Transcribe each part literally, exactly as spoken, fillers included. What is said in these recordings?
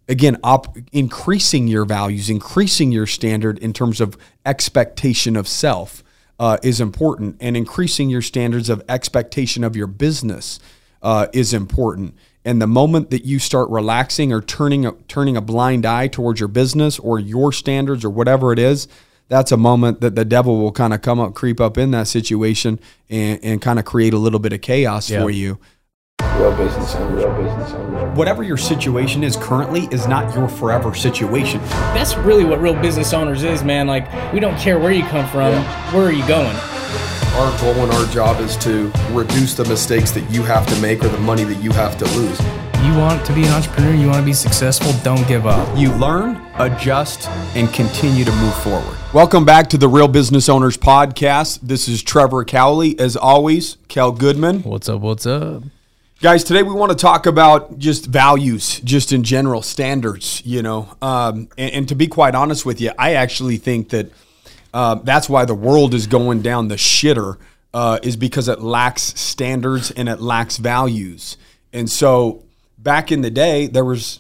again, op, increasing your values, increasing your standard in terms of expectation of self uh, is important, and increasing your standards of expectation of your business uh, is important. And the moment that you start relaxing or turning a, turning a blind eye towards your business or your standards or whatever it is, that's a moment that the devil will kind of come up, creep up in that situation and, and kind of create a little bit of chaos yeah. for you. Real business owner, real business owner. Whatever your situation is currently is not your forever situation. That's really what real business owners is, man. Like, we don't care where you come from, yeah. where are you going? Our goal and our job is to reduce the mistakes that you have to make or the money that you have to lose. You want to be an entrepreneur, you want to be successful, don't give up. You learn, adjust, and continue to move forward. Welcome back to the Real Business Owners Podcast. This is Trevor Cowley. As always, Cal Goodman. What's up, what's up? Guys, today we want to talk about just values, just in general, standards, you know. Um, and, and to be quite honest with you, I actually think that uh, that's why the world is going down the shitter, uh, is because it lacks standards and it lacks values. And so back in the day, there was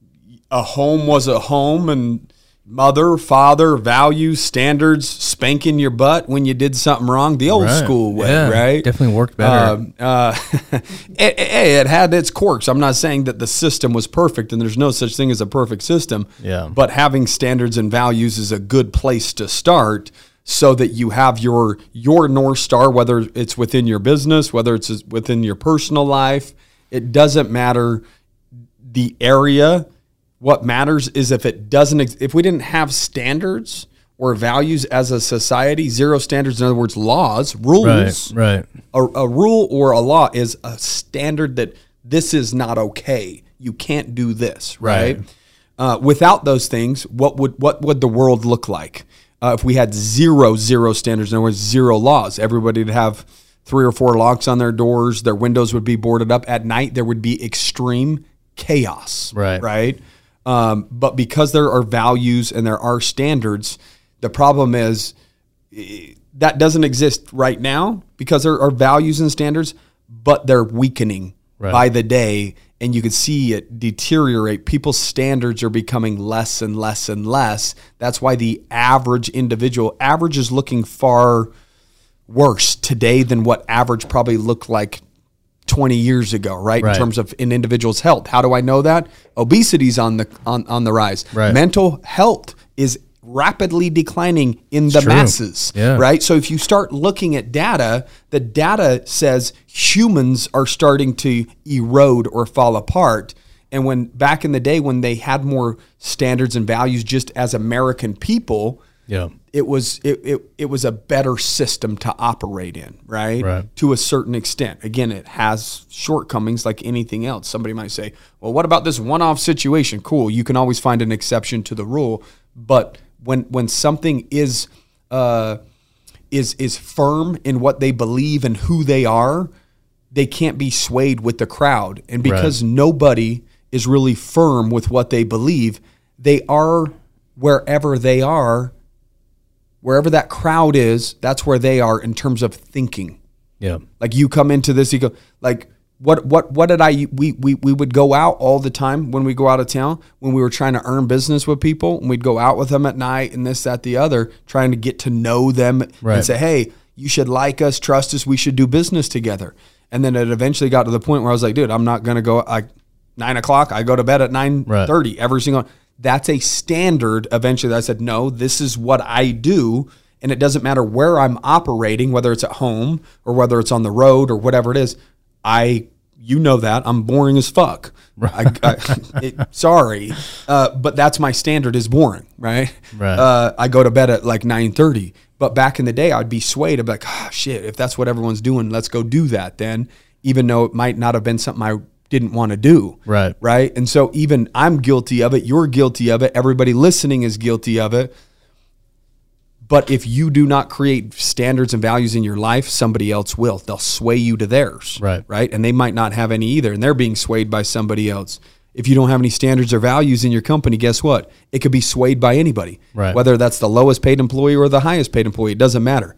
a home was a home, and mother, father, values, standards, spanking your butt when you did something wrong, the old right. school way, yeah, right? Definitely worked better. Uh, uh, it, it, it had its quirks. I'm not saying that the system was perfect, and there's no such thing as a perfect system. Yeah. But having standards and values is a good place to start, so that you have your your North Star, whether it's within your business, whether it's within your personal life. It doesn't matter the area. What matters is if it doesn't, ex- if we didn't have standards or values as a society, zero standards, in other words, laws, rules, right, right. A, a rule or a law is a standard that this is not okay. You can't do this, right? right. Uh, without those things, what would what would the world look like uh, if we had zero, zero standards? In other words, zero laws. Everybody would have three or four locks on their doors. Their windows would be boarded up. At night, there would be extreme chaos, right? Right. Um, but because there are values and there are standards, the problem is that doesn't exist right now because there are values and standards, but they're weakening right. by the day, and you can see it deteriorate. People's standards are becoming less and less and less. That's why the average individual, average is looking far worse today than what average probably looked like twenty years ago, right? right? In terms of an individual's health. How do I know that? Obesity's on the on, on the rise. Right. Mental health is rapidly declining in the true. masses, yeah. right? So if you start looking at data, the data says humans are starting to erode or fall apart. And when back in the day when they had more standards and values just as American people, yeah. it was it, it it was a better system to operate in, right? right? To a certain extent. Again, it has shortcomings like anything else. Somebody might say, well, what about this one-off situation? Cool, you can always find an exception to the rule. But when when something is uh, is is firm in what they believe and who they are, they can't be swayed with the crowd. And because right. nobody is really firm with what they believe, they are wherever they are. Wherever that crowd is, that's where they are in terms of thinking. Yeah. Like you come into this, you go, like, what what what did I, we we we would go out all the time when we go out of town, when we were trying to earn business with people, and we'd go out with them at night and this, that, the other, trying to get to know them right. and say, hey, you should like us, trust us, we should do business together. And then it eventually got to the point where I was like, dude, I'm not going to go, like, nine o'clock, I go to bed at nine thirty right. every single That's a standard eventually that I said, no, this is what I do. And it doesn't matter where I'm operating, whether it's at home or whether it's on the road or whatever it is. I, you know that, I'm boring as fuck. I, I, it, sorry. Uh, but that's my standard is boring, right? Right. Uh, I go to bed at like nine thirty. But back in the day, I'd be swayed. I'd be like, oh, shit, if that's what everyone's doing, let's go do that then, even though it might not have been something I didn't want to do. Right. Right. And so even I'm guilty of it. You're guilty of it. Everybody listening is guilty of it. But if you do not create standards and values in your life, somebody else will. They'll sway you to theirs. Right. Right. And they might not have any either. And they're being swayed by somebody else. If you don't have any standards or values in your company, guess what? It could be swayed by anybody. Right. Whether that's the lowest paid employee or the highest paid employee, it doesn't matter.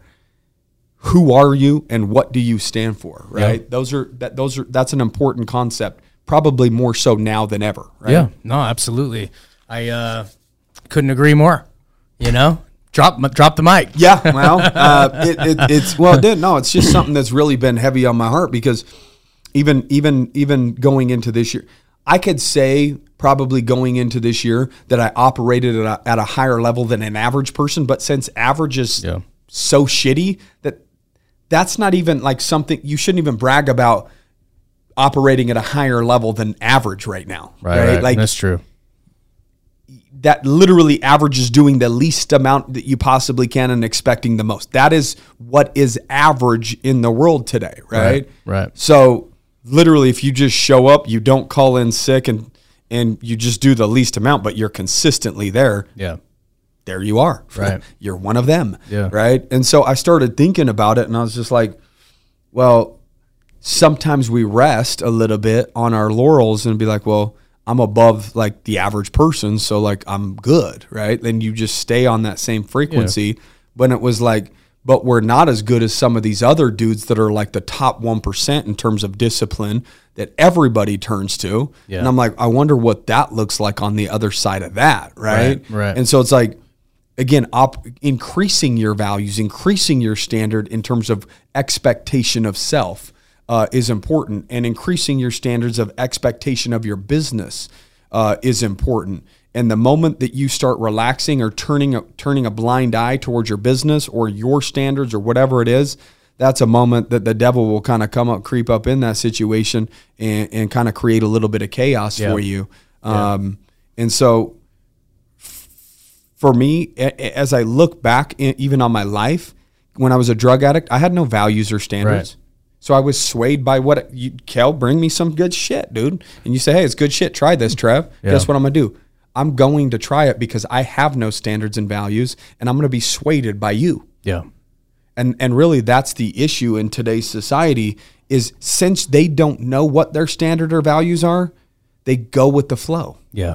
Who are you and what do you stand for? Right. Yep. Those are that those are that's an important concept. probably more so now than ever. Right? Yeah, no, absolutely. I uh, couldn't agree more. You know, drop drop the mic. Yeah, well, uh, it, it, it's well, it did no, it's just something that's really been heavy on my heart because even even even going into this year, I could say probably going into this year that I operated at a, at a higher level than an average person, but since average is Yeah. so shitty that that's not even like something you shouldn't even brag about operating at a higher level than average right now. Right, right. Like That's true. that literally average is doing the least amount that you possibly can and expecting the most. That is what is average in the world today, right? Right, right. So literally if you just show up, you don't call in sick and and you just do the least amount, but you're consistently there. Yeah. There you are. Right. You're one of them. Yeah. Right. And so I started thinking about it and I was just like, well, sometimes we rest a little bit on our laurels and be like, well, I'm above like the average person. So like, I'm good. Right. Then you just stay on that same frequency. Yeah. When it was like, but we're not as good as some of these other dudes that are like the top one percent in terms of discipline that everybody turns to. Yeah. And I'm like, I wonder what that looks like on the other side of that. Right. Right. Right. And so it's like, again, op- increasing your values, increasing your standard in terms of expectation of self uh, is important, and increasing your standards of expectation of your business uh, is important. And the moment that you start relaxing or turning a, turning a blind eye towards your business or your standards or whatever it is, that's a moment that the devil will kind of come up, creep up in that situation and, and kind of create a little bit of chaos Yeah. for you. Yeah. Um, and so for me, as I look back even on my life, when I was a drug addict, I had no values or standards. Right. So I was swayed by what you, Kel, bring me some good shit, dude. And you say, hey, it's good shit. Try this, Trev. Yeah. Guess what I'm going to do? I'm going to try it because I have no standards and values, and I'm going to be swayed by you. Yeah. And and really that's the issue in today's society is since they don't know what their standard or values are, they go with the flow. Yeah.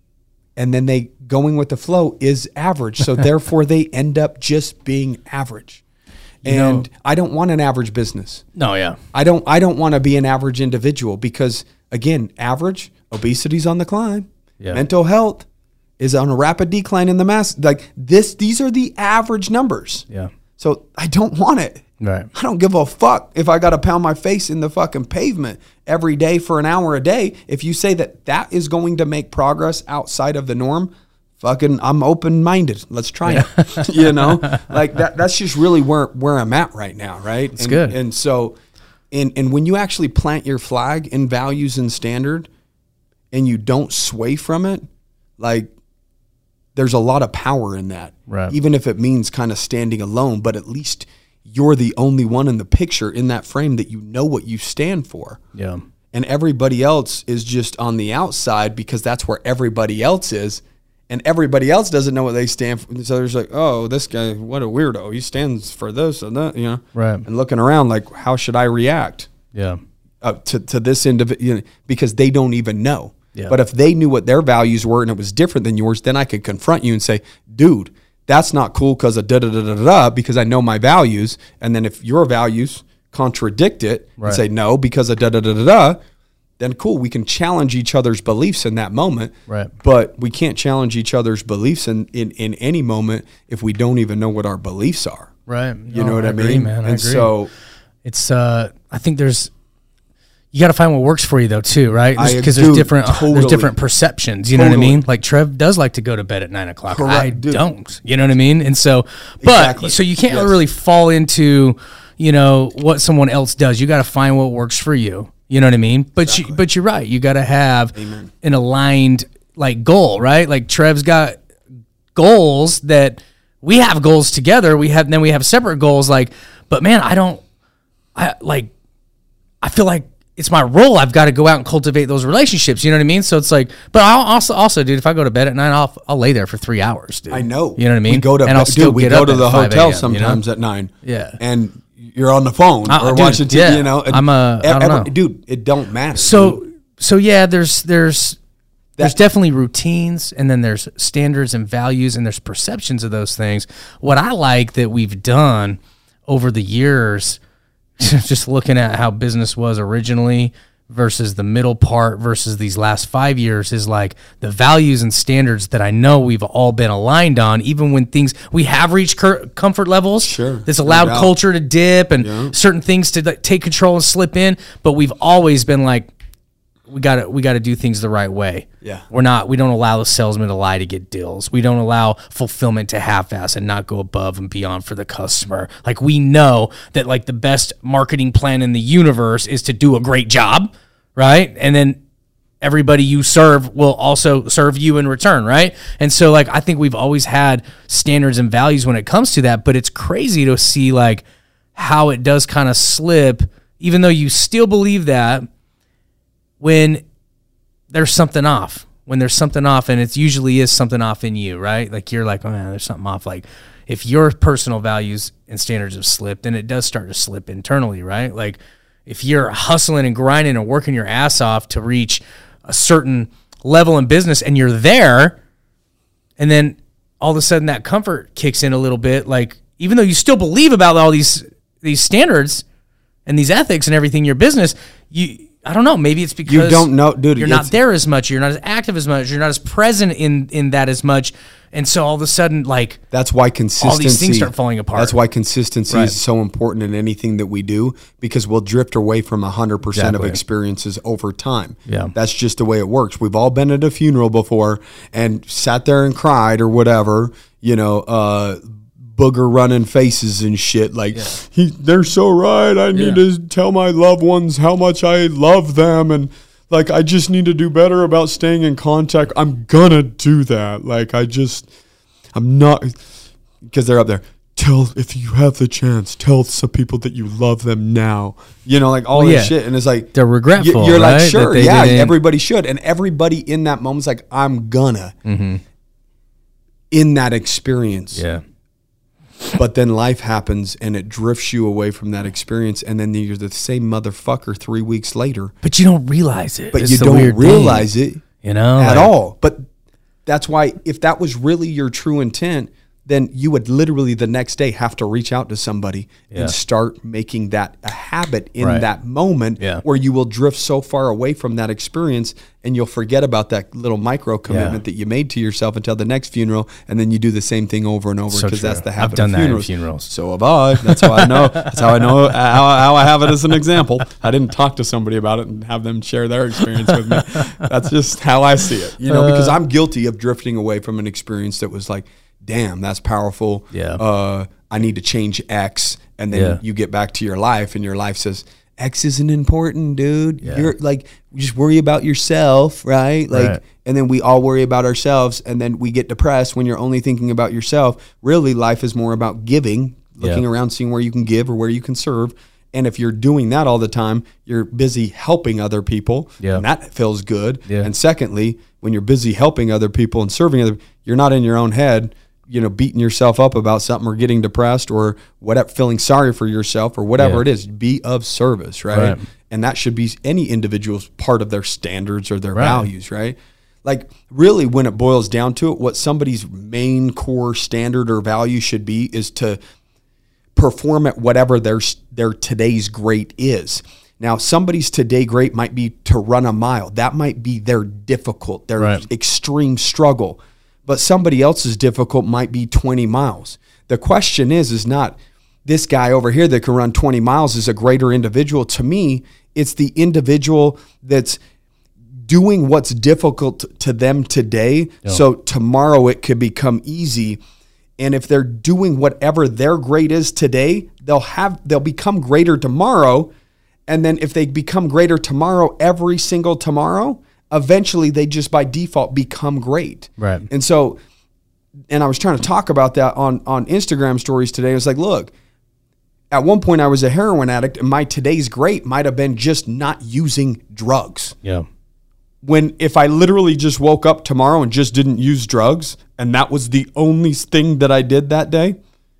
And then they going with the flow is average. So therefore they end up just being average. You And know, I don't want an average business. No, yeah. I don't I don't want to be an average individual because again, average, obesity's on the climb. Yeah. Mental health is on a rapid decline in the mass. Like this, these are the average numbers. Yeah. So I don't want it. Right. I don't give a fuck if I got to pound my face in the fucking pavement every day for an hour a day. If you say that that is going to make progress outside of the norm, fucking, I'm open-minded. Let's try Yeah. it. You know, like that. That's just really where where I'm at right now, right? It's and, good. And so, and and when you actually plant your flag in values and standard, and you don't sway from it, like there's a lot of power in that. Right. Even if it means kind of standing alone, but at least you're the only one in the picture in that frame that you know what you stand for. Yeah. And everybody else is just on the outside because that's where everybody else is. And everybody else doesn't know what they stand for. So there's like, oh, this guy, what a weirdo. He stands for this and that, you know. Right. And looking around like, how should I react Yeah. uh, to, to this individual? You know, because they don't even know. Yeah. But if they knew what their values were and it was different than yours, then I could confront you and say, dude, that's not cool because of da da da da da, because I know my values. And then if your values contradict it Right. and say no because of da da da da da, then cool, we can challenge each other's beliefs in that moment. Right. But we can't challenge each other's beliefs in, in, in any moment if we don't even know what our beliefs are. Right. You know what I, agree, mean? man. I And agree. so It's uh I think there's you got to find what works for you though too, right? I Because there's do, different there's totally. different perceptions. You know what I Totally. mean? Like Trev does like to go to bed at nine o'clock. Correct, I dude. don't. You know what I mean? And so, but Exactly. so you can't Yes. really fall into you know what someone else does. You got to find what works for you. You know what I mean? But you, but you're right. You got to have Amen. an aligned like goal, right? Like Trev's got goals that we have goals together. We have then we have separate goals. Like, but man, I don't. I like. I feel like it's my role. I've got to go out and cultivate those relationships. You know what I mean? So it's like, but I'll also, also, dude, if I go to bed at nine, I'll, I'll lay there for three hours, dude. I know. You know what I mean? We go to, and I'll dude, still we get go up to at the five hotel a m, sometimes you know? at nine. Yeah. And you're on the phone Uh, or dude, watching T V, yeah. you know. And I'm a- I don't every- know. Dude, it don't matter. So, dude. so yeah, there's, there's, there's That- definitely routines, and then there's standards and values, and there's perceptions of those things. What I like that we've done over the years, just looking at how business was originally versus the middle part versus these last five years is like the values and standards that I know we've all been aligned on, even when things we have reached cur- comfort levels. Sure, This allowed no doubt. culture to dip and Yeah. certain things to like, take control and slip in, but we've always been like, we got to we got to do things the right way. Yeah. We're not we don't allow the salesman to lie to get deals. We don't allow fulfillment to half-ass and not go above and beyond for the customer. Like we know that like the best marketing plan in the universe is to do a great job, right? And then everybody you serve will also serve you in return, right? And so like I think we've always had standards and values when it comes to that, but it's crazy to see like how it does kind of slip even though you still believe that when there's something off, when there's something off, and it usually is something off in you, right? Like you're like, oh man, there's something off. Like if your personal values and standards have slipped, then it does start to slip internally, right? Like if you're hustling and grinding and working your ass off to reach a certain level in business and you're there, and then all of a sudden that comfort kicks in a little bit, like even though you still believe about all these these standards and these ethics and everything in your business, you I don't know. Maybe it's because You don't know, dude. You're it's- not there as much. You're not as active as much. You're not as present in in that as much. And so all of a sudden, like That's why consistency. things start falling apart. That's why consistency Right. is so important in anything that we do, because we'll drift away from one hundred percent Exactly. of experiences over time. Yeah. That's just the way it works. We've all been at a funeral before and sat there and cried or whatever, you know, uh, booger running faces and shit. Like, he, they're so right. I need Yeah. to tell my loved ones how much I love them. And like, I just need to do better about staying in contact. I'm gonna do that. Like, I just, I'm not, because they're up there. Tell, if you have the chance, tell some people that you love them now. You know, like all Well, this yeah. shit. And it's like, They're regretful, you- You're right? like, That sure, they yeah, didn't- everybody should. And everybody in that moment's like, I'm gonna. Mm-hmm. In that experience. yeah, But then life happens and it drifts you away from that experience. And then you're the same motherfucker three weeks later. but you don't realize it. But It's you the don't weird thing, realize it you know, at like- all. But that's why, if that was really your true intent, then you would literally the next day have to reach out to somebody Yeah. and start making that a habit in Right. that moment, Yeah. where you will drift so far away from that experience and you'll forget about that little micro commitment Yeah. that you made to yourself until the next funeral, and then you do the same thing over and over, So because that's true. the habit I've done of that in funerals. funerals. So have I. That's how I know. That's how I know how, how I have it as an example. I didn't talk to somebody about it and have them share their experience with me. That's just how I see it, you know, because I'm guilty of drifting away from an experience that was like, damn, that's powerful. Yeah. Uh, I need to change X. And then Yeah. you get back to your life and your life says, X isn't important, dude. Yeah. You're like, just worry about yourself, right? Like, Right. and then we all worry about ourselves, and then we get depressed when you're only thinking about yourself. Really, life is more about giving, looking Yeah. around, seeing where you can give or where you can serve. And if you're doing that all the time, you're busy helping other people, Yeah. and that feels good. Yeah. And secondly, when you're busy helping other people and serving other, you're not in your own head, you know, beating yourself up about something or getting depressed or whatever, feeling sorry for yourself or whatever Yeah. it is. Be of service, right? Right. And that should be any individual's part of their standards or their Right. values, right? Like, really, when it boils down to it, what somebody's main core standard or value should be is to perform at whatever their their today's great is. Now, somebody's today great might be to run a mile. That might be their difficult, their Right. extreme struggle. But somebody else's difficult might be twenty miles. The question is, is not this guy over here that can run twenty miles is a greater individual. To me, it's the individual that's doing what's difficult to them today. So tomorrow it could become easy. And if they're doing whatever their great is today, they'll have they'll become greater tomorrow. And then if they become greater tomorrow, every single tomorrow, eventually they just by default become great. Right. And so, and I was trying to talk about that on, on Instagram stories today. I was like, look, at one point I was a heroin addict, and my today's great might have been just not using drugs. yeah, When if I literally just woke up tomorrow and just didn't use drugs, and that was the only thing that I did that day,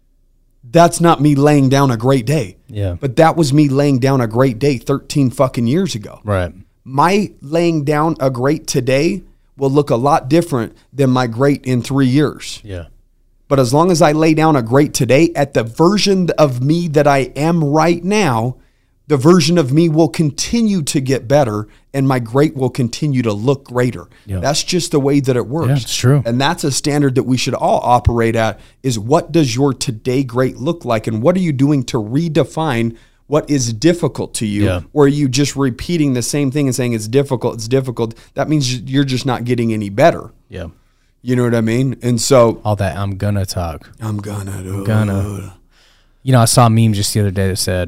that's not me laying down a great day. Yeah. But that was me laying down a great day thirteen fucking years ago. right. My laying down a great today will look a lot different than my great in three years. Yeah, But as long as I lay down a great today at the version of me that I am right now, the version of me will continue to get better and my great will continue to look greater. Yeah. That's just the way that it works. Yeah, it's true. And that's a standard that we should all operate at, is what does your today great look like? And what are you doing to redefine what is difficult to you? Yeah. Or are you just repeating the same thing and saying it's difficult, it's difficult? That means you're just not getting any better. Yeah. You know what I mean? And so All that I'm gonna talk. I'm gonna do Gonna. You know, I saw a meme just the other day that said,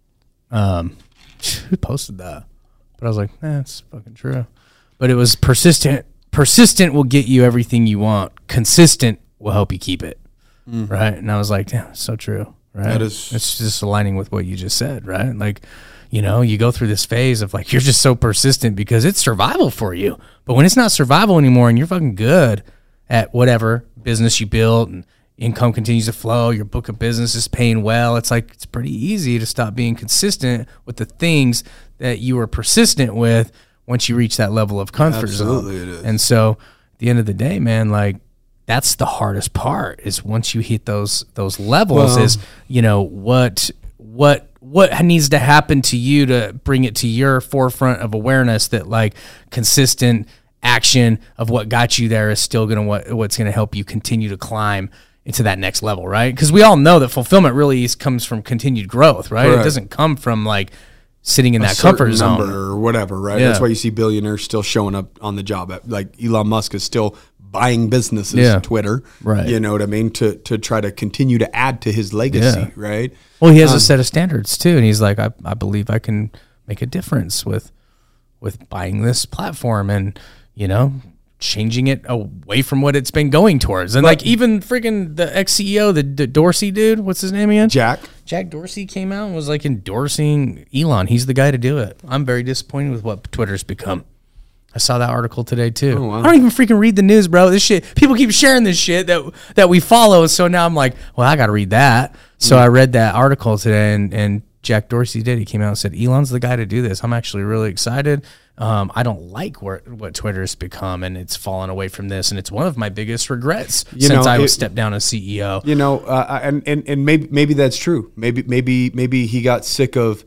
um, who posted that? But I was like, eh, it's fucking true. But it was persistent. Persistent will get you everything you want. Consistent will help you keep it. Mm. Right. And I was like, damn, it's so true. Right. That is. It's just aligning with what you just said. Right. Like, you know, you go through this phase of like, you're just so persistent because it's survival for you. But when it's not survival anymore and you're fucking good at whatever business you built and income continues to flow, your book of business is paying well, it's like it's pretty easy to stop being consistent with the things that you were persistent with once you reach that level of comfort Absolutely zone. it is. And so at the end of the day, man, like that's the hardest part, is once you hit those those levels, Well, is, you know, what what what needs to happen to you to bring it to your forefront of awareness that like consistent action of what got you there is still gonna what what's gonna help you continue to climb into that next level, right? Because we all know that fulfillment really is, comes from continued growth, right? Correct. It doesn't come from like sitting in a that comfort certain zone. number or whatever, right? Yeah. That's why you see billionaires still showing up on the job. At, like Elon Musk is still buying businesses, Yeah. Twitter, Right. You know what I mean? To to try to continue to add to his legacy, Yeah. right? Well, he has Um, a set of standards too, and he's like, I, I believe I can make a difference with with buying this platform and, you know, changing it away from what it's been going towards. And like even freaking the ex-C E O, the, the Dorsey dude, what's his name again? Jack. Jack Dorsey came out and was like endorsing Elon. He's the guy to do it. I'm very disappointed with what Twitter's become. I saw that article today too. Oh, wow. I don't even freaking read the news, bro. This shit, people keep sharing this shit that that we follow. So now I'm like, well, I got to read that. So Mm. I read that article today, and and Jack Dorsey did. He came out and said, Elon's the guy to do this. I'm actually really excited. Um, I don't like where, what Twitter's become, and it's fallen away from this. And it's one of my biggest regrets You since know, I was it- stepped down as C E O. You know, uh, and and and maybe maybe that's true. Maybe maybe maybe he got sick of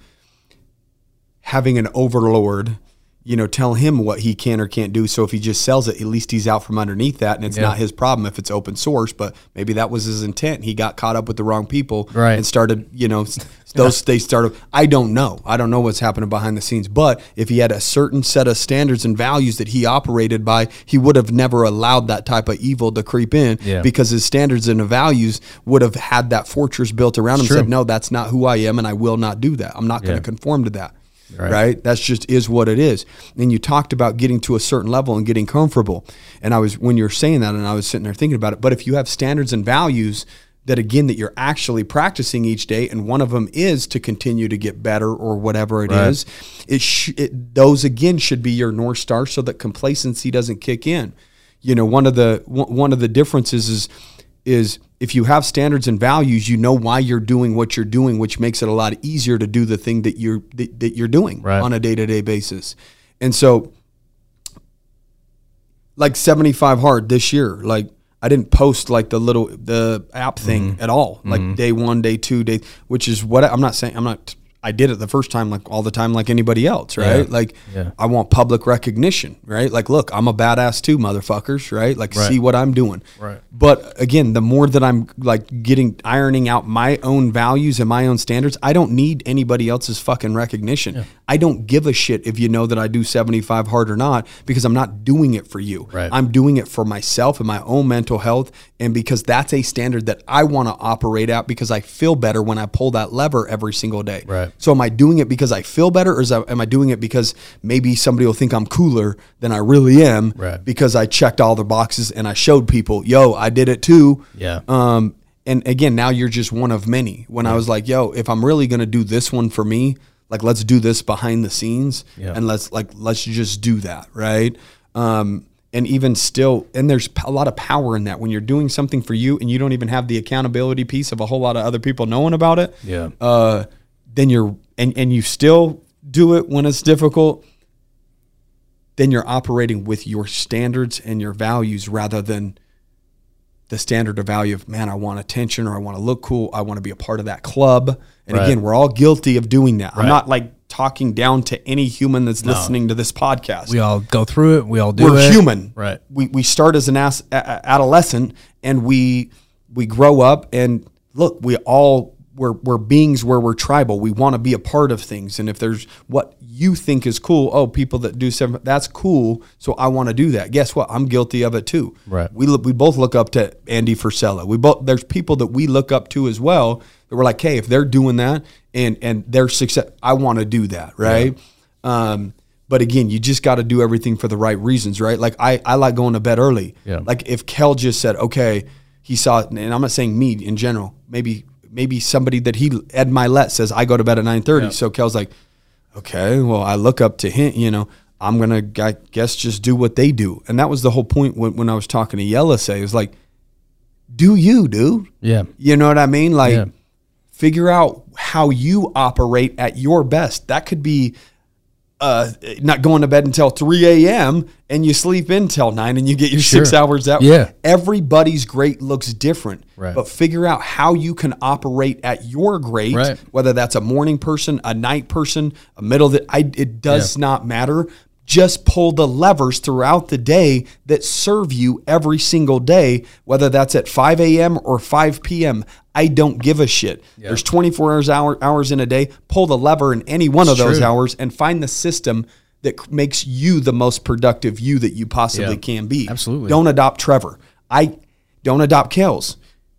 having an overlord, you know, tell him what he can or can't do. So if he just sells it, at least he's out from underneath that, and it's Yeah. not his problem if it's open source. But maybe that was his intent. He got caught up with the wrong people, Right. and started, you know, s- those they started. I don't know. I don't know what's happening behind the scenes. But if he had a certain set of standards and values that he operated by, he would have never allowed that type of evil to creep in, Yeah. because his standards and values would have had that fortress built around him. True. Said, no, that's not who I am, and I will not do that. I'm not going Yeah. to conform to that. Right. Right. That's just is what it is. And you talked about getting to a certain level and getting comfortable. And I was, when you're saying that, and I was sitting there thinking about it, but if you have standards and values that, again, that you're actually practicing each day, and one of them is to continue to get better or whatever it Right. is, it, sh- it those again should be your North Star, so that complacency doesn't kick in. You know, one of the, one one of the differences is, is if you have standards and values, you know why you're doing what you're doing, which makes it a lot easier to do the thing that you're that, that you're doing Right. on a day-to-day basis. And so, like seventy-five hard this year, like I didn't post like the little the app thing Mm-hmm. at all, like day one, day two, day, which is what I, I'm not saying. I'm not. I did it the first time, like all the time, like anybody else, right? Yeah. Like Yeah. I want public recognition, right? Like, look, I'm a badass too, motherfuckers, right? Like, Right. see what I'm doing. Right. But again, the more that I'm like getting ironing out my own values and my own standards, I don't need anybody else's fucking recognition. I don't give a shit if you know that I do seventy-five hard or not, because I'm not doing it for you. Right. I'm doing it for myself and my own mental health, and because that's a standard that I want to operate at, because I feel better when I pull that lever every single day. Right. So am I doing it because I feel better, or is I, am I doing it because maybe somebody will think I'm cooler than I really am, Right. because I checked all the boxes and I showed people, yo, I did it too. Yeah. Um, and again, now you're just one of many. When I was like, yo, if I'm really going to do this one for me, like, let's do this behind the scenes, Yeah. and let's like, let's just do that. Right. Um, and even still, and there's a lot of power in that when you're doing something for you and you don't even have the accountability piece of a whole lot of other people knowing about it. Yeah. Uh, then you're, and, and you still do it when it's difficult, then you're operating with your standards and your values rather than the standard of value of, man, I want attention, or I want to look cool, I want to be a part of that club. And Right. again, we're all guilty of doing that. Right. I'm not like talking down to any human that's listening to this podcast. We all go through it. We all do We're it. human. Right. We we start as an as, a, adolescent, and we we grow up, and look, we all we're we're beings where we're tribal. We want to be a part of things, and if there's what you think is cool, oh, people that do seven, that's cool. So I want to do that. Guess what? I'm guilty of it too. Right. We look, we both look up to Andy Frisella. We both there's people that we look up to as well. That we're like, hey, if they're doing that and and their success, I want to do that, right? Yeah. Um, but again, you just got to do everything for the right reasons, right? Like I, I like going to bed early. Yeah. Like if Kel just said, okay, he saw it, and I'm not saying me in general, maybe maybe somebody that he, Ed Milet says, I go to bed at nine thirty. Yeah. So Kel's like, okay, well, I look up to him, you know, I'm going to, I guess, just do what they do. And that was the whole point when, when I was talking to Yella say, it was like, do you, dude? Yeah. You know what I mean? Like, Yeah. figure out how you operate at your best. That could be uh, not going to bed until three a.m. and you sleep in till nine and you get your Sure. six hours out. Yeah. Everybody's great looks different. Right. But figure out how you can operate at your great, Right. whether that's a morning person, a night person, a middle that I it does Yeah. not matter. Just pull the levers throughout the day that serve you every single day, whether that's at five a.m. or five p.m. I don't give a shit. Yeah. There's twenty-four hours hour, hours in a day. Pull the lever in any one of It's those true. hours and find the system that c- makes you the most productive you that you possibly Yeah. can be. Absolutely. Don't adopt Trevor. I don't adopt Kels.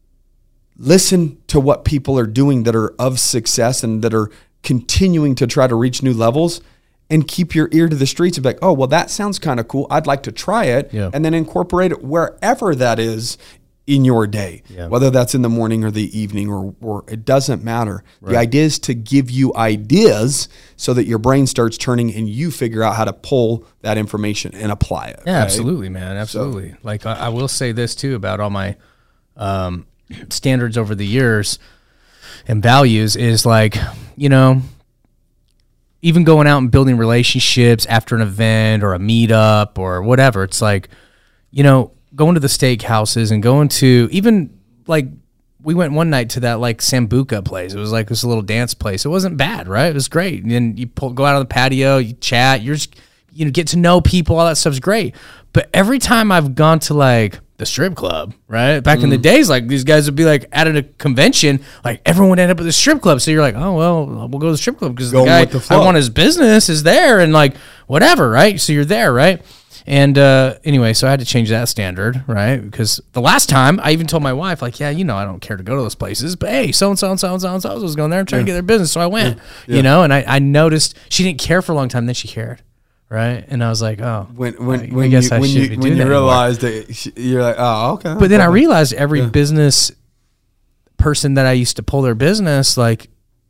Listen to what people are doing that are of success and that are continuing to try to reach new levels, and keep your ear to the streets of like, oh, well, that sounds kind of cool. I'd like to try it. Yeah. And then incorporate it wherever that is in your day, Yeah. whether that's in the morning or the evening, or, or it doesn't matter. The Right. idea is to give you ideas so that your brain starts turning and you figure out how to pull that information and apply it. Yeah, right? absolutely, man. Absolutely. Like I, I will say this too about all my um, standards over the years and values is like, you know, even going out and building relationships after an event or a meetup or whatever. It's like, you know, going to the steakhouses and going to even like we went one night to that like Sambuca place. It was like this little dance place. It wasn't bad, right? It was great. And then you pull, go out on the patio, you chat, you're just, you know, get to know people. All that stuff's great. But every time I've gone to like the strip club, right? Back in the days, like these guys would be like at a convention, like everyone would end up at the strip club. So you're like, oh, well, we'll go to the strip club because the Going guy with the I flow. want his business is there and like whatever, right? So you're there, right? And uh, anyway, so I had to change that standard, right? Because the last time I even told my wife, like, yeah, you know, I don't care to go to those places, but hey, so and so and so and so and so was going there and trying to get their business, so I went, you know. And I, I noticed she didn't care for a long time, then she cared, right? And I was like, oh, When when I, when I guess you I when should you be when doing you that anymore. realize that sh- you're like, oh, okay. But then I realized every business person that I used to pull their business, like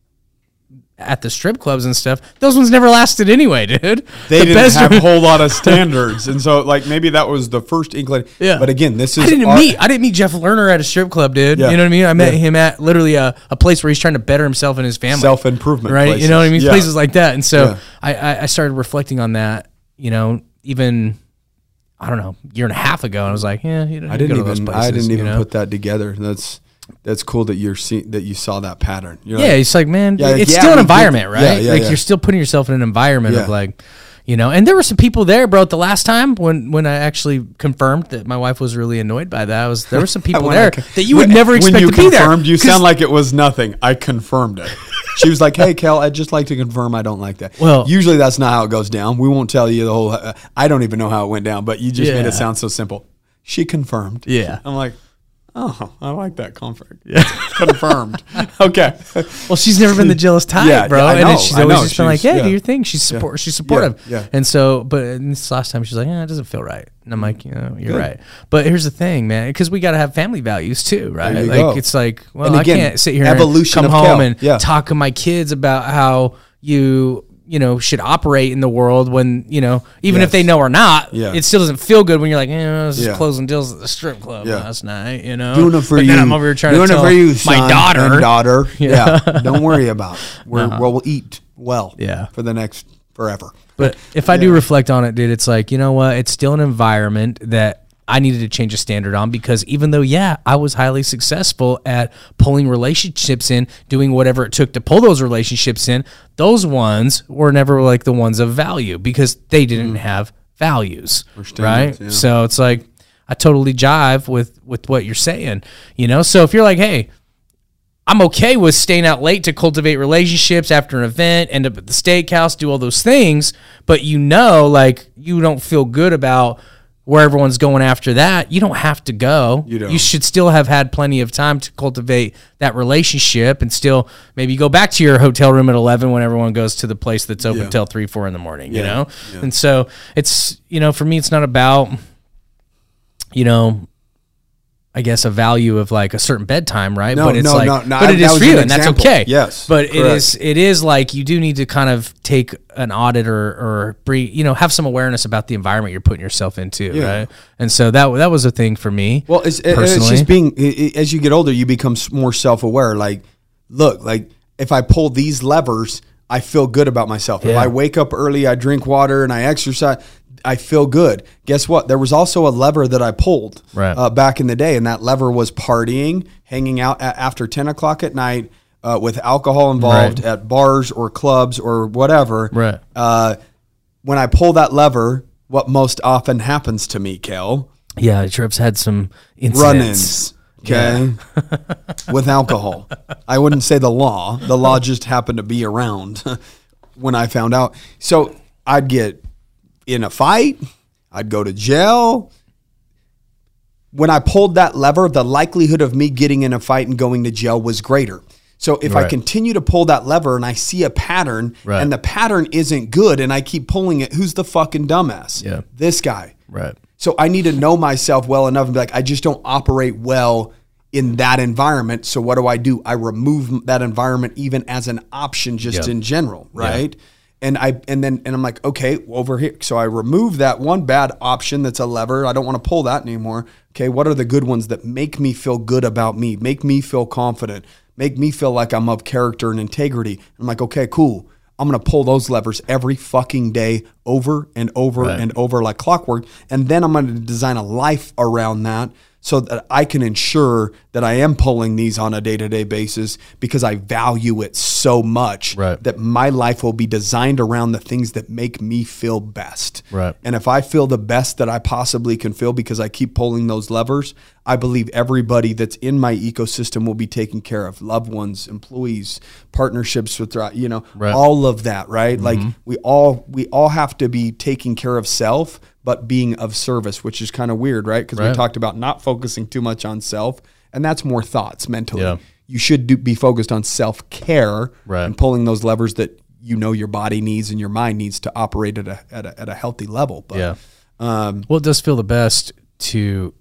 at the strip clubs and stuff, those ones never lasted anyway, dude. they The didn't best- have a whole lot of standards, and so like maybe that was the first inkling. Yeah. But again, this is I didn't our- meet I didn't meet Jeff Lerner at a strip club, dude. Yeah. You know what I mean? I met Yeah. him at literally a, a place where he's trying to better himself and his family. self-improvement right? places. You know what I mean? Yeah. Places like that. And so Yeah. I, I, I started reflecting on that, you know, even I don't know, a year and a half ago, and I was like, yeah, you don't I didn't go to those even places, I didn't you even know? put that together. That's that's cool that you're see, that you saw that pattern. You're Yeah, like, it's like, man, Yeah, it's yeah, still an we did- environment, right? yeah, yeah, like yeah. you're still putting yourself in an environment of Yeah. like, you know. And there were some people there, bro. The last time when when I actually confirmed that my wife was really annoyed by that, I was there were some people When I there con- that you would when- never expect when you to be there. confirmed, You 'Cause- sound like it was nothing. I confirmed it. She was like, "Hey, Kel, I'd just like to confirm I don't like that." Well- usually that's not how it goes down. We won't tell you the whole. Uh, I don't even know how it went down, but you just made Yeah. it sound so simple. She confirmed. Yeah. I'm like, oh, I like that comfort. Yeah, confirmed. Okay. Well, she's never been the jealous type, Yeah, bro. yeah, I and then know, she's I always know. just been like, She's- "Yeah, yeah. do your thing." She's support. She's supportive. yeah. And so, but this last time, she's like, "Yeah, it doesn't feel right." And I'm like, "You know, you're Good. right." But here's the thing, man, because we got to have family values too, right? There you Like go. it's like, well, And again, I can't sit here evolution and come of home Kel. and Yeah. talk to my kids about how you. You know, should operate in the world when, you know, even if Yes. they know or not, Yeah. it still doesn't feel good when you're like, eh, I was just Yeah. closing deals at the strip club Yeah. last night, you know. Doing it for but you. then I'm over here trying Doing to it tell for you, my son daughter. and daughter. Yeah. Yeah. Don't worry about it. We're, well, we'll eat well. Yeah. For the next forever. But if I do reflect on it, dude, it's like, you know what? It's still an environment that I needed to change a standard on, because even though, yeah, I was highly successful at pulling relationships in, doing whatever it took to pull those relationships in, those ones were never like the ones of value because they didn't mm. have values, right? Yeah. So it's like, I totally jive with, with what you're saying, you know? So if you're like, hey, I'm okay with staying out late to cultivate relationships after an event, end up at the steakhouse, do all those things, but you know, like, you don't feel good about where everyone's going after that, you don't have to go. You don't. You should still have had plenty of time to cultivate that relationship and still maybe go back to your hotel room at eleven when everyone goes to the place that's open yeah. till three, four in the morning, yeah. you know? Yeah. And so it's, you know, for me, it's not about, you know, I guess a value of like a certain bedtime, right? No, but it's no, like, no, no. But it that is for you, and that's okay. Yes, but correct. it is, it is like you do need to kind of take an audit or, or breathe, you know, have some awareness about the environment you're putting yourself into, yeah. right? And so that that was a thing for me. Well, it's, personally. it's just being as you get older, you become more self-aware. Like, look, like if I pull these levers, I feel good about myself. Yeah. If I wake up early, I drink water, and I exercise, I feel good. Guess what? There was also a lever that I pulled right. uh, back in the day, and that lever was partying, hanging out at, after ten o'clock at night uh, with alcohol involved right. at bars or clubs or whatever. Right. Uh, when I pull that lever, what most often happens to me, Kel? Yeah, Trev's had some incidents. Run-ins. Okay, yeah. with alcohol. I wouldn't say the law. The law just happened to be around when I found out. So I'd get in a fight. I'd go to jail. When I pulled that lever, the likelihood of me getting in a fight and going to jail was greater. So if right. I continue to pull that lever and I see a pattern right. and the pattern isn't good and I keep pulling it, who's the fucking dumbass? Yeah. This guy. Right. So I need to know myself well enough and be like, I just don't operate well in that environment. So what do I do? I remove that environment even as an option just yep. in general, right? Yeah. And I and then and I'm like, okay, over here. So I remove that one bad option that's a lever. I don't want to pull that anymore. Okay, what are the good ones that make me feel good about me, make me feel confident, make me feel like I'm of character and integrity? I'm like, okay, cool. I'm going to pull those levers every fucking day over and over right. and over like clockwork. And then I'm going to design a life around that so that I can ensure that I am pulling these on a day-to-day basis because I value it so much right. that my life will be designed around the things that make me feel best. Right. And if I feel the best that I possibly can feel because I keep pulling those levers, I believe everybody that's in my ecosystem will be taken care of. Loved ones, employees, partnerships with, you know, right. all of that, right? Mm-hmm. Like we all we all have to be taking care of self, but being of service, which is kind of weird, right? Because right. we talked about not focusing too much on self, and that's more thoughts mentally. Yeah. You should do, be focused on self-care right. and pulling those levers that you know your body needs and your mind needs to operate at a at a, at a healthy level. But, yeah. Um, well, it does feel the best to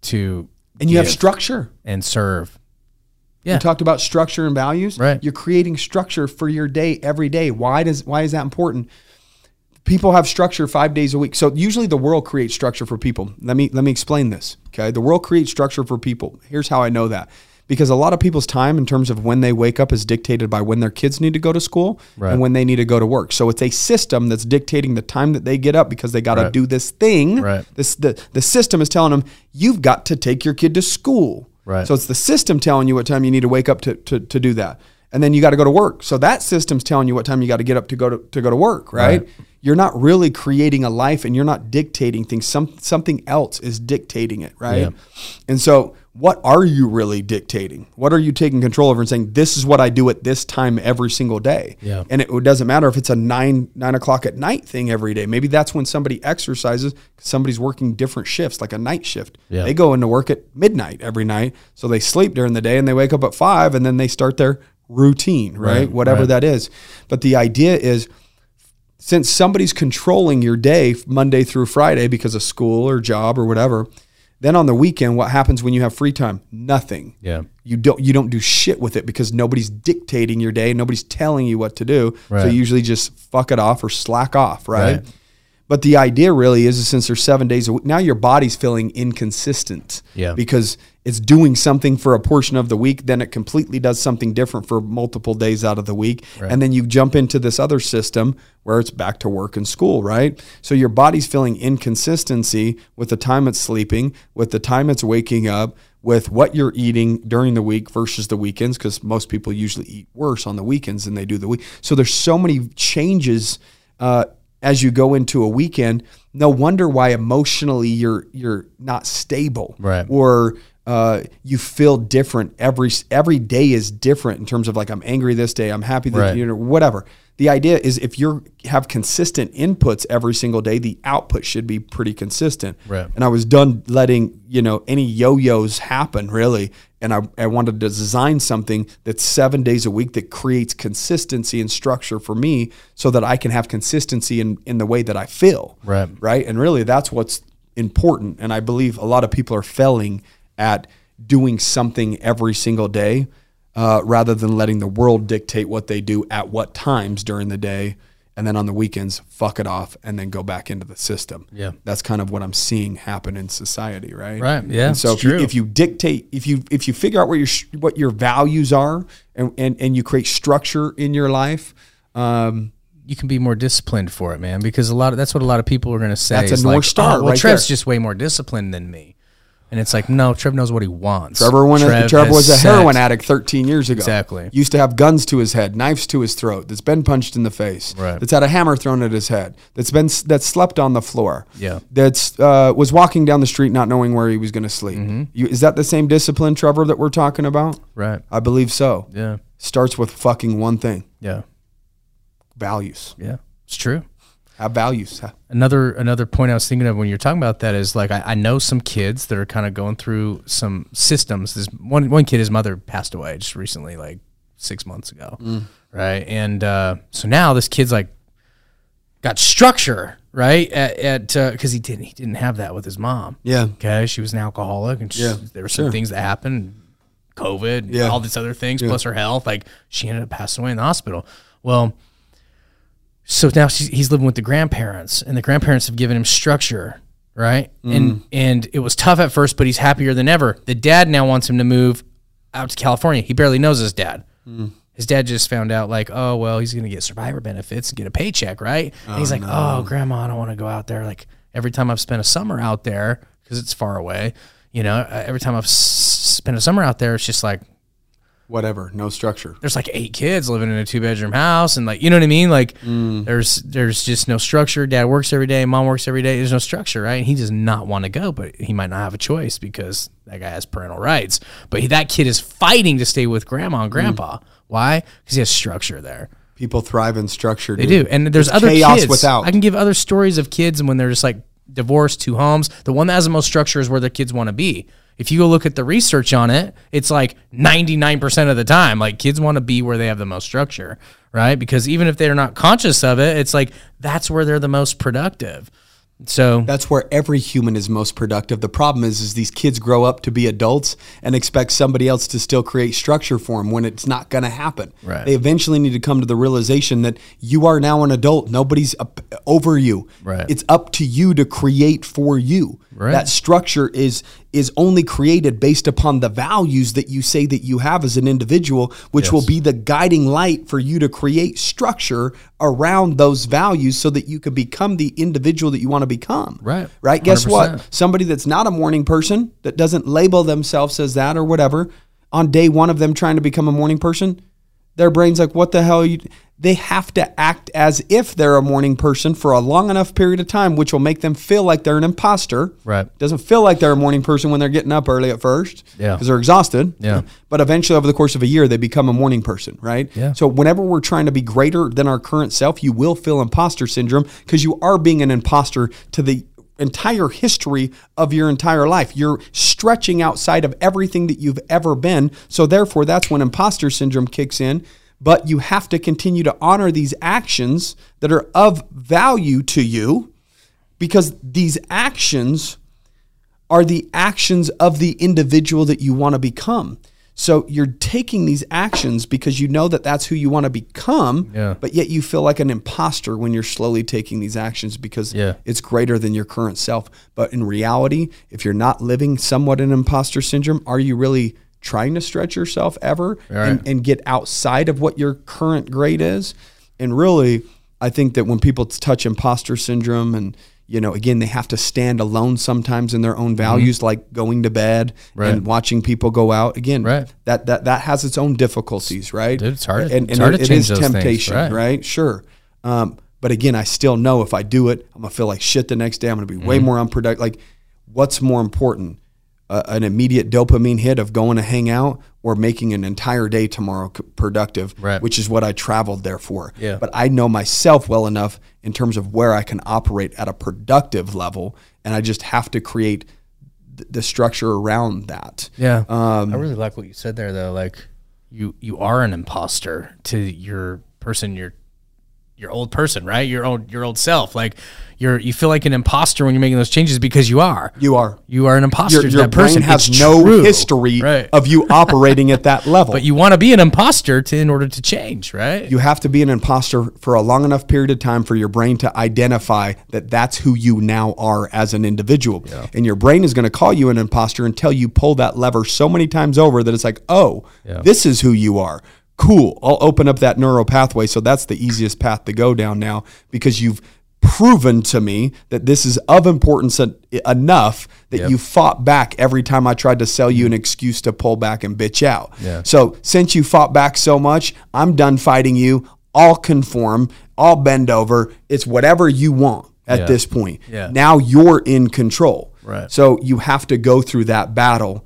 to and you have structure and serve. Yeah. We talked about structure and values. Right. You're creating structure for your day every day. Why does why is that important? People have structure five days a week. So usually the world creates structure for people. Let me let me explain this. Okay. The world creates structure for people. Here's how I know that. Because a lot of people's time in terms of when they wake up is dictated by when their kids need to go to school right. and when they need to go to work. So it's a system that's dictating the time that they get up because they got to right. do this thing. Right. This the, the system is telling them, you've got to take your kid to school. Right. So it's the system telling you what time you need to wake up to, to, to do that. And then you got to go to work. So that system's telling you what time you got to get up to go to, to go to work, right? right? You're not really creating a life and you're not dictating things. Some something else is dictating it, right? Yeah. And so what are you really dictating? What are you taking control over and saying, this is what I do at this time every single day? Yeah. And it doesn't matter if it's a nine, nine o'clock at night thing every day. Maybe that's when somebody exercises because somebody's working different shifts, like a night shift. Yeah. They go into work at midnight every night. So they sleep during the day and they wake up at five and then they start their routine, right? Right, Whatever right. that is. But the idea is, since somebody's controlling your day Monday through Friday because of school or job or whatever, then on the weekend, what happens when you have free time? Nothing. Yeah. You don't you don't do shit with it because nobody's dictating your day. Nobody's telling you what to do. Right. So you usually just fuck it off or slack off, right? Right. But the idea really is, is since there's seven days a week, now your body's feeling inconsistent. Yeah. Because it's doing something for a portion of the week, then it completely does something different for multiple days out of the week. Right. And then you jump into this other system where it's back to work and school, right? So your body's feeling inconsistency with the time it's sleeping, with the time it's waking up, with what you're eating during the week versus the weekends, because most people usually eat worse on the weekends than they do the week. So there's so many changes uh, as you go into a weekend. No wonder why emotionally you're you're not stable, right? Or uh, you feel different. Every every day is different in terms of like, I'm angry this day, I'm happy this, right. you know, whatever. The idea is if you have consistent inputs every single day, the output should be pretty consistent. Right. And I was done letting, you know, any yo-yos happen really. And I, I wanted to design something that's seven days a week that creates consistency and structure for me so that I can have consistency in, in the way that I feel. Right. Right. And really that's what's important. And I believe a lot of people are failing at doing something every single day. Uh, rather than letting the world dictate what they do at what times during the day, and then on the weekends, fuck it off and then go back into the system. Yeah. That's kind of what I'm seeing happen in society, right? Right, yeah, And so it's if you, true. if you dictate, if you if you figure out what your what your values are, and and, and you create structure in your life, um, you can be more disciplined for it, man, because a lot of that's what a lot of people are going to say. That's a is North like, Star oh, well, right Trev's there. just way more disciplined than me. And it's like, no, Trev knows what he wants. Trevor, went, Trev Trevor has was a set- heroin addict thirteen years ago. Exactly. Used to have guns to his head, knives to his throat, that's been punched in the face, Right. that's had a hammer thrown at his head, that's been that's slept on the floor, Yeah. that's uh, was walking down the street not knowing where he was going to sleep. Mm-hmm. You, is that the same discipline, Trevor, that we're talking about? Right. I believe so. Yeah. Starts with fucking one thing: Yeah. values. Yeah. It's true. Have values. Another another point I was thinking of when you're talking about that is like I, I know some kids that are kind of going through some systems. This one one kid, his mother passed away just recently, like six months ago, Mm. right? And uh, so now this kid's like got structure, right? At at because he didn't he didn't have that with his mom. Yeah. Okay, she was an alcoholic, and she, Yeah, there were some sure. things that happened, COVID, Yeah. all these other things, Yeah. plus her health. Like she ended up passing away in the hospital. Well. So now she's, he's living with the grandparents, and the grandparents have given him structure, right? Mm. And and it was tough at first, but he's happier than ever. The dad now wants him to move out to California. He barely knows his dad. Mm. His dad just found out, like, oh, well, he's going to get survivor benefits and get a paycheck, right? And he's like, oh, grandma, I don't want to go out there. Like, every time I've spent a summer out there, because it's far away, you know, uh, every time I've s- spent a summer out there, it's just like, Whatever. No structure. there's like eight kids living in a two bedroom house, and like, you know what I mean? Like there's there's just no structure. Dad works every day, mom works every day. There's no structure, right? And he does not want to go, but he might not have a choice because that guy has parental rights. But he, that kid is fighting to stay with grandma and grandpa. Why? Because he has structure there. People thrive in structure. They do. And there's It's other chaos kids. without. I can give other stories of kids and when they're just like divorced, two homes. The one that has the most structure is where their kids want to be. If you go look at the research on it, it's like ninety-nine percent of the time, like kids want to be where they have the most structure, right? Because even if they're not conscious of it, it's like that's where they're the most productive. So That's where every human is most productive. The problem is, is these kids grow up to be adults and expect somebody else to still create structure for them when it's not going to happen. Right. They eventually need to come to the realization that you are now an adult. Nobody's up over you. Right. It's up to you to create for you. Right. That structure is is only created based upon the values that you say that you have as an individual, which Yes. will be the guiding light for you to create structure around those values so that you can become the individual that you want to become. Right. Right. Guess one hundred what? percent. Somebody that's not a morning person, that doesn't label themselves as that or whatever, on day one of them trying to become a morning person, their brain's like, what the hell are you? They have to act as if they're a morning person for a long enough period of time, which will make them feel like they're an imposter. Right. Doesn't feel like they're a morning person when they're getting up early at first. Yeah. Because they're exhausted. Yeah. But eventually over the course of a year, they become a morning person, right? Yeah. So whenever we're trying to be greater than our current self, you will feel imposter syndrome because you are being an imposter to the entire history of your entire life. You're stretching outside of everything that you've ever been. So therefore, that's when imposter syndrome kicks in. But you have to continue to honor these actions that are of value to you because these actions are the actions of the individual that you want to become. So you're taking these actions because you know that that's who you want to become, Yeah. but yet you feel like an imposter when you're slowly taking these actions because Yeah. it's greater than your current self. But in reality, if you're not living somewhat in imposter syndrome, are you really trying to stretch yourself ever Right. and, and get outside of what your current grade is? And really, I think that when people touch imposter syndrome and, you know, again, they have to stand alone sometimes in their own values, mm-hmm. like going to bed right. and watching people go out. Again, right. that that that has its own difficulties, right? Dude, it's hard. And, it's and hard it, to it change is those temptation, things, right. right? Sure. Um, but again, I still know if I do it, I'm gonna feel like shit the next day. I'm gonna be mm-hmm. way more unproductive. Like, what's more important? Uh, an immediate dopamine hit of going to hang out or making an entire day tomorrow c- productive, right. which is what I traveled there for. Yeah. But I know myself well enough in terms of where I can operate at a productive level, and I just have to create th- the structure around that. Yeah. Um, I really like what you said there, though. Like, you you are an imposter to your person, your your old person, right? Your old your old self. Like, you're you feel like an imposter when you're making those changes because you are. You are. You are an imposter Your, to your that brain person. has It's no true. history Right. of you operating at that level. But you want to be an imposter to in order to change, right? You have to be an imposter for a long enough period of time for your brain to identify that that's who you now are as an individual. Yeah. And your brain is going to call you an imposter until you pull that lever so many times over that it's like, oh, Yeah. this is who you are. Cool. I'll open up that neural pathway. So that's the easiest path to go down now because you've proven to me that this is of importance en- enough that Yep. you fought back every time I tried to sell you an excuse to pull back and bitch out. Yeah. So since you fought back so much, I'm done fighting you. I'll conform. I'll bend over. It's whatever you want at Yeah. this point. Yeah. Now you're in control. Right. So you have to go through that battle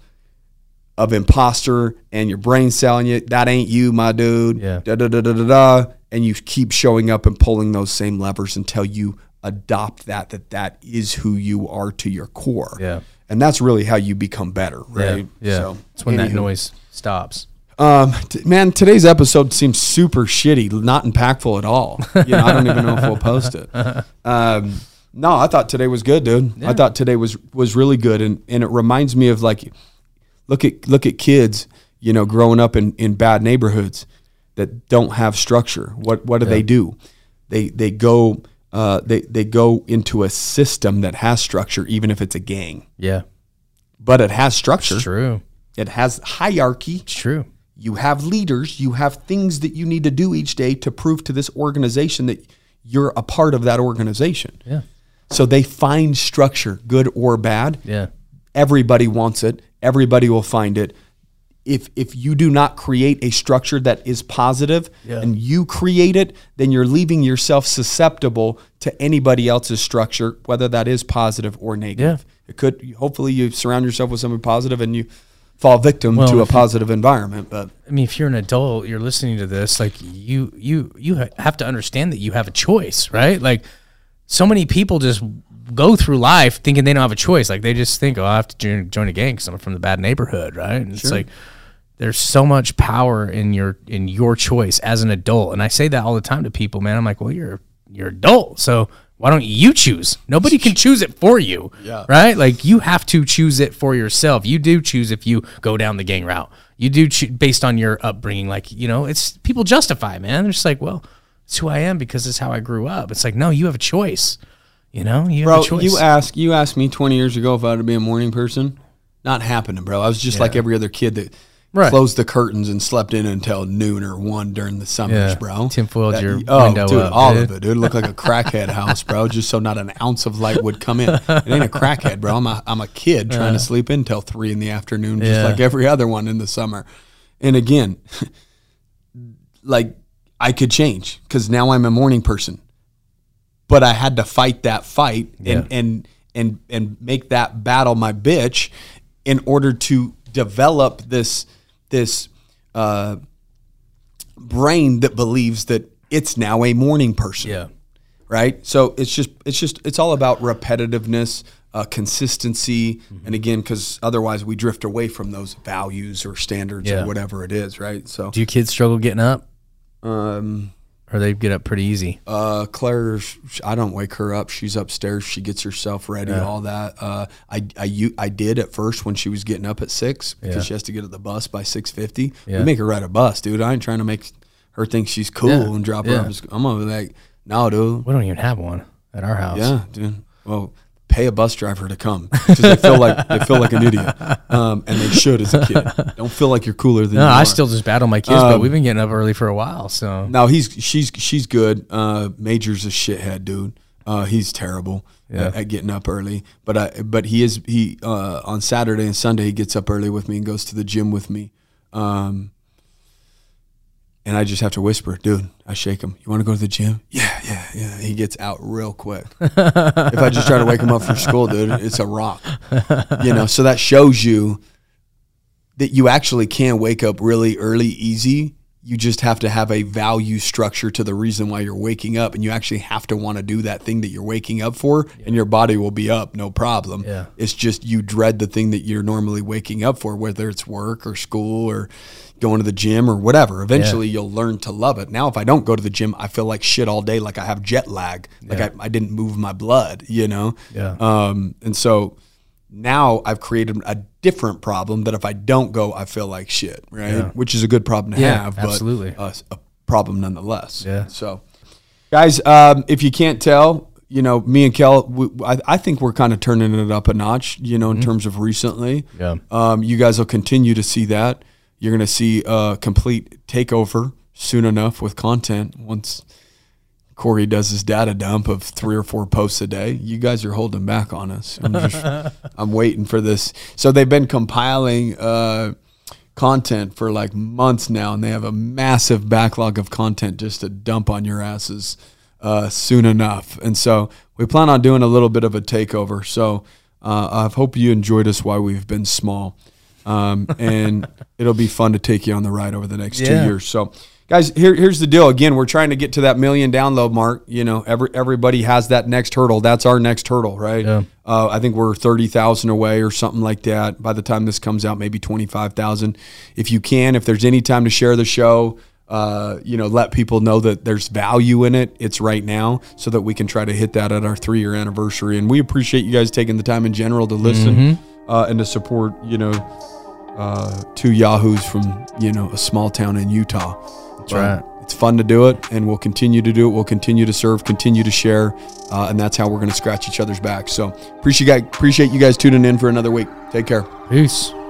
of imposter and your brain selling you, that ain't you, my dude. Yeah. Da, da, da, da, da, da. And you keep showing up and pulling those same levers until you adopt that, that that is who you are to your core. Yeah. And that's really how you become better, right? Yeah. yeah. So, it's when that anywho. noise stops. Um, t- man, today's episode seems super shitty, not impactful at all. You know, I don't even know if we'll post it. Um, no, I thought today was good, dude. Yeah. I thought today was was really good, and and it reminds me of like, look at look at kids, you know, growing up in, in bad neighborhoods that don't have structure. What what do Yeah. they do? They they go uh, they they go into a system that has structure, even if it's a gang, Yeah. but it has structure. It's true. It has hierarchy. It's true. You have leaders, you have things that you need to do each day to prove to this organization that you're a part of that organization. Yeah. So they find structure, good or bad. Yeah. Everybody wants it. Everybody will find it. If if you do not create a structure that is positive Yeah. and you create it, then you're leaving yourself susceptible to anybody else's structure, whether that is positive or negative. It could, hopefully you surround yourself with something positive and you fall victim Well, to a if you- positive environment. But I mean, if you're an adult, you're listening to this, like you, you, you ha- have to understand that you have a choice, right? Like, so many people just go through life thinking they don't have a choice. Like, they just think, oh, I have to join, join a gang because I'm from the bad neighborhood, right? And it's Sure. like, there's so much power in your in your choice as an adult. And I say that all the time to people, man. I'm like, well, you're you're adult, so why don't you choose? Nobody can choose it for you, Yeah. right? Like, you have to choose it for yourself. You do choose if you go down the gang route. You do cho- based on your upbringing. Like, you know, it's people justify, man. They're just like, well, it's who I am because it's how I grew up. It's like, no, you have a choice. You know, you bro, have a choice. you asked you asked me twenty years ago if I had to be a morning person. Not happening, bro. I was just like every other kid that Right. closed the curtains and slept in until noon or one during the summers, Yeah. bro. Tinfoiled That- your oh, window dude, up, all dude. of it, dude. It looked like a crackhead house, bro. Just so not an ounce of light would come in. It ain't a crackhead, bro. I'm a I'm a kid trying to sleep in till three in the afternoon, just Yeah. like every other one in the summer. And again, like I could change because now I'm a morning person. But I had to fight that fight and Yeah. and and and make that battle my bitch in order to develop this this uh, brain that believes that it's now a morning person. yeah. Right. So it's just it's just it's all about repetitiveness, uh, consistency, Mm-hmm. and again, because otherwise we drift away from those values or standards Yeah. or whatever it is. Right. So Do your kids struggle getting up? um, Or they get up pretty easy? Uh, Claire, I don't wake her up. She's upstairs. She gets herself ready, Yeah. all that. Uh, I, I, u- I did at first when she was getting up at six because Yeah. she has to get at the bus by six fifty. Yeah. We make her ride a bus, dude. I ain't trying to make her think she's cool Yeah. and drop Yeah. her off. I'm gonna be like, no, dude. We don't even have one at our house. Yeah, dude. Well, pay a bus driver to come because they feel like they feel like an idiot, um, and they should as a kid. Don't feel like you're cooler than No, you I are. still just battle my kids, but Um, we've been getting up early for a while. So No, he's she's she's good. Uh, Major's a shithead, dude. Uh, he's terrible Yeah. at, at getting up early. But I but he is he uh, on Saturday and Sunday he gets up early with me and goes to the gym with me. Um, and I just have to whisper, dude. I shake him. You want to go to the gym? Yeah, yeah, yeah. He gets out real quick. If I just try to wake him up for school, dude, it's a rock. You know, so that shows you that you actually can wake up really early, easy. You just have to have a value structure to the reason why you're waking up, and you actually have to want to do that thing that you're waking up for, and your body will be up, no problem. Yeah. It's just you dread the thing that you're normally waking up for, whether it's work or school or going to the gym or whatever. Eventually, Yeah. you'll learn to love it. Now, if I don't go to the gym, I feel like shit all day, like I have jet lag, like Yeah. I, I didn't move my blood, you know? Yeah. Um, and so now I've created a different problem that if I don't go, I feel like shit, right? Yeah. Which is a good problem to Yeah, have, absolutely. but a, a problem nonetheless. Yeah. So, guys, um, if you can't tell, you know, me and Kel, we, I, I think we're kind of turning it up a notch, you know, in Mm-hmm. terms of recently. Yeah. Um, you guys will continue to see that. You're going to see a complete takeover soon enough with content once Corey does his data dump of three or four posts a day. You guys are holding back on us. I'm just, I'm waiting for this. So they've been compiling uh, content for like months now, and they have a massive backlog of content just to dump on your asses uh, soon enough. And so we plan on doing a little bit of a takeover. So uh, I hope you enjoyed us while we've been small. Um, and it'll be fun to take you on the ride over the next Yeah. two years. So, guys, here, here's the deal. Again, we're trying to get to that million download mark. You know, every everybody has that next hurdle. That's our next hurdle, right? Yeah. Uh, I think we're thirty thousand away or something like that. By the time this comes out, maybe twenty-five thousand. If you can, if there's any time to share the show, uh, you know, let people know that there's value in it. It's right now so that we can try to hit that at our three-year anniversary. And we appreciate you guys taking the time in general to listen Mm-hmm. uh, and to support, you know, uh, two yahoos from, you know, a small town in Utah. That's But right. It's fun to do it, and we'll continue to do it. We'll continue to serve, continue to share, uh, and that's how we're going to scratch each other's backs. So appreciate appreciate you guys tuning in for another week. Take care. Peace.